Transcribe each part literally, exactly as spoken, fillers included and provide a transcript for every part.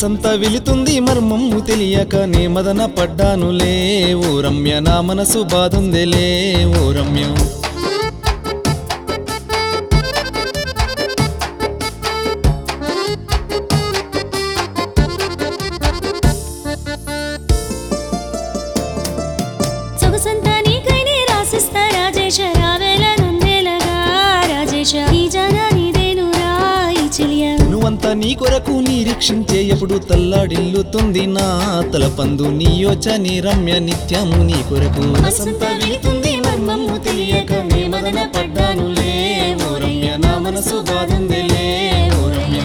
మనసంతా వెళుతుంది మర్మము తెలియక నే మదన పడ్డానులే ఓ రమ్య నా మనసు బాధుందిలే ఓ రమ్య నువ్వంతా నీ కొరకు నిరీక్షించే ఎప్పుడు తల్లాడిల్లుతుంది నా తలపందు నీ యోచని రమ్య నిత్యము నీ కొరకు మనసంతా వెళుతుంది మర్మము తెలియక నే మదన పడ్డానులే ఓ రమ్య నా మనసు బాధుందిలే ఓ రమ్య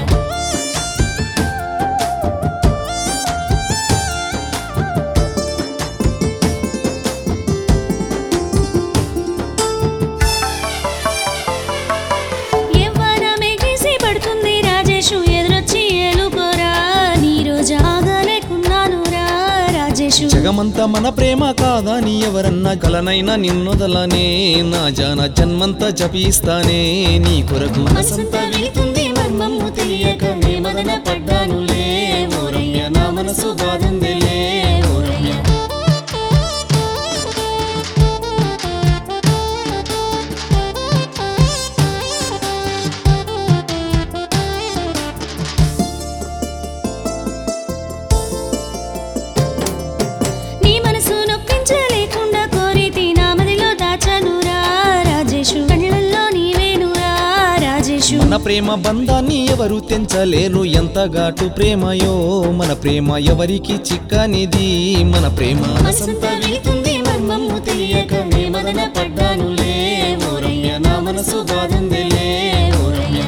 జగమంతా మన ప్రేమ కాదా నీ ఎవరన్నా కలనైనా నిన్నొదలనే నా జాన జన్మంతా జపిస్తానే నీ కొరకు మనసంతా వెళుతుంది మర్మము తెలియక నే మదన పడ్డానులే ఓ రమ్య నా మనసు బాధుందిలే ఓ రమ్య మన ప్రేమ బంధాన్ని ఎవరు తెంచలేరు ఎంత ఘాటు ప్రేమయో మన ప్రేమ ఎవరికి చిక్కనిది మన ప్రేమ మనసంతా వెళుతుంది మర్మము తెలియక నే మదన పడ్డానులే ఓ రమ్య నా మనసు బాధుందిలే ఓ రమ్య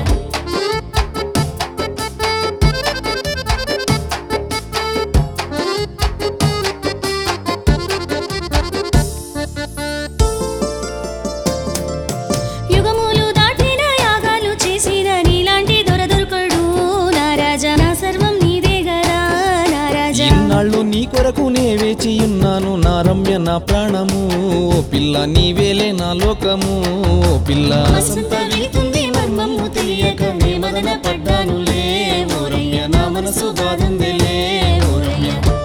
ఇన్నాళ్ళు నీ కొరకు నే వేచియున్నాను నా రమ్య నా ప్రాణము ఓ పిల్ల నీవేలే నా లోకము ఓ పిల్ల మనసంతా వెళుతుంది మర్మము తెలియక నే మదన పడ్డానులే ఓ రమ్య నా మనసు బాధుందిలే ఓ రమ్య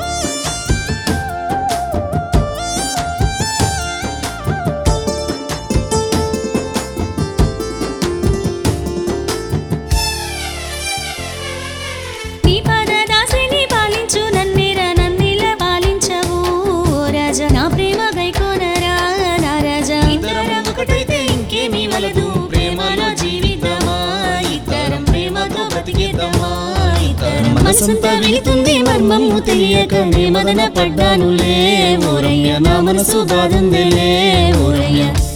ఒకటైతే ఇంకేమీ వలదు ప్రేమలో జీవితమా ఇద్దరం ప్రేమతో బతికేద్దామా ఇద్దరం మనసంతా వెళుతుంది మర్మము తెలియక నే మదన పడ్డానులే ఓ రమ్య నా మనసు బాధుందిలే ఓ రమ్య